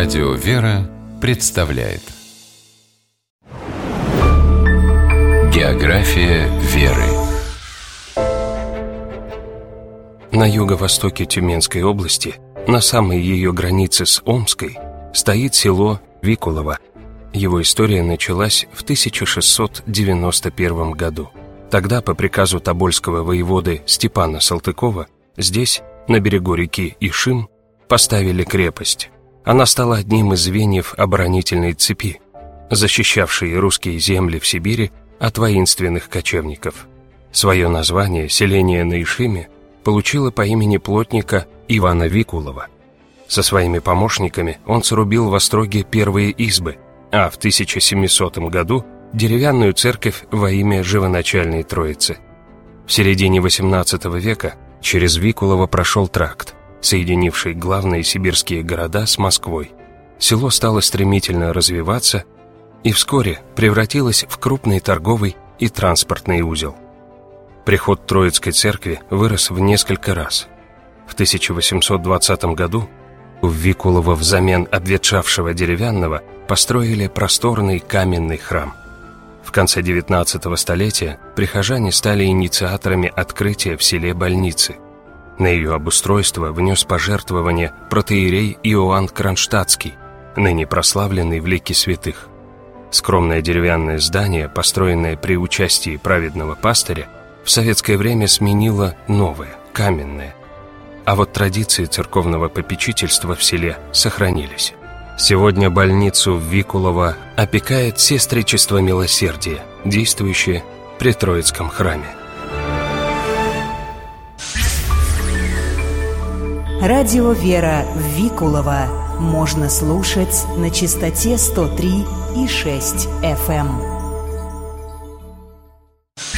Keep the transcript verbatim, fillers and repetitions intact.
Радио «Вера» представляет География веры. На юго-востоке Тюменской области, на самой ее границе с Омской, стоит село Викулово. Его история началась в тысяча шестьсот девяносто первом году. Тогда, по приказу тобольского воеводы Степана Салтыкова, здесь, на берегу реки Ишим, поставили крепость. Она стала одним из звеньев оборонительной цепи, защищавшей русские земли в Сибири от воинственных кочевников. Свое название селение на Ишиме получило по имени плотника Ивана Викулова. Со своими помощниками он срубил в остроге первые избы, а в тысяча семисотом году деревянную церковь во имя Живоначальной Троицы. В середине восемнадцатого века через Викулово прошел тракт, соединивший главные сибирские города с Москвой. Село стало стремительно развиваться и вскоре превратилось в крупный торговый и транспортный узел. Приход Троицкой церкви вырос в несколько раз. В тысяча восемьсот двадцатом году в Викулово взамен обветшавшего деревянного построили просторный каменный храм. В конце девятнадцатого столетия прихожане стали инициаторами открытия в селе больницы. На ее обустройство внес пожертвование протоиерей Иоанн Кронштадтский, ныне прославленный в лике святых. Скромное деревянное здание, построенное при участии праведного пастыря, в советское время сменило новое, каменное. А вот традиции церковного попечительства в селе сохранились. Сегодня больницу в Викулово опекает Сестричество Милосердия, действующее при Троицком храме. Радио «Вера» в Викулово можно слушать на частоте сто три и шесть эф эм.